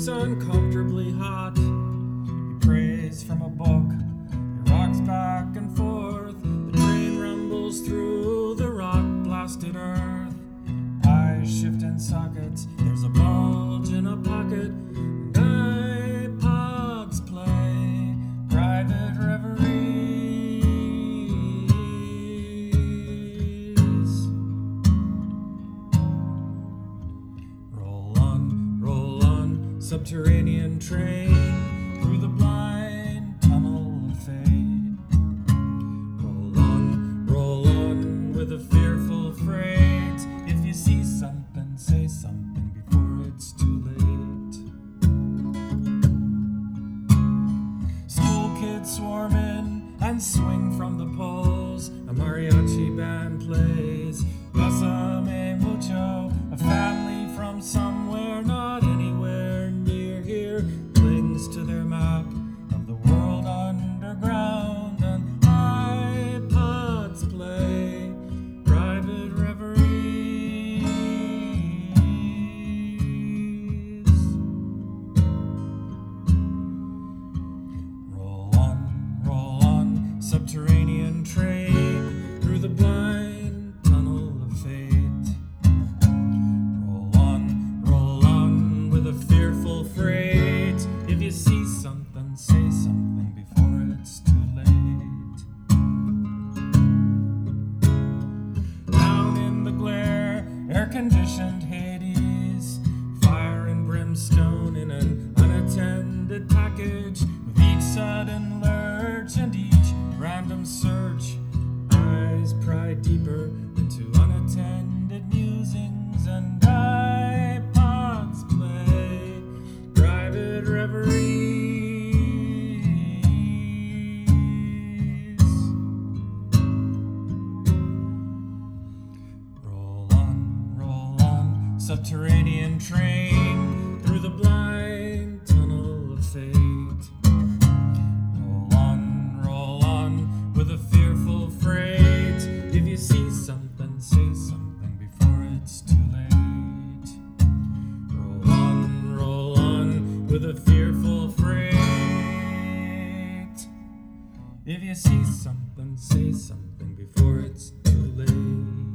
It's uncomfortably hot. He prays from a book. He rocks back and forth. The train rumbles through the rock-blasted earth. Eyes shift in sockets. There's a bulge in a pocket. And iPods play private reveries. Roll on, subterranean train through the blind tunnel of fate. Roll on with a fearful freight. If you see something, say something before it's too late. School kids swarm in and swing from the poles. A mariachi band plays Pásame Mucho. A family from somewhere not anywhere near here clings to their map of the world underground, and iPods play private reveries. Roll on, subterranean train through the blind tunnel of fate. Roll on with a fearful freight. If you see something, say something before it's too late. Down in the glare, air-conditioned Hades, fire and brimstone in an unattended package. With each sudden lurch and each random search, eyes pry deeper into unattended musings, and iPods play private reveries. Roll on, subterranean train through the blind tunnel of fate. Roll on with a fearful freight. If you see something, say something before it's too late. Roll on with a fearful freight. If you see something, say something before it's too late.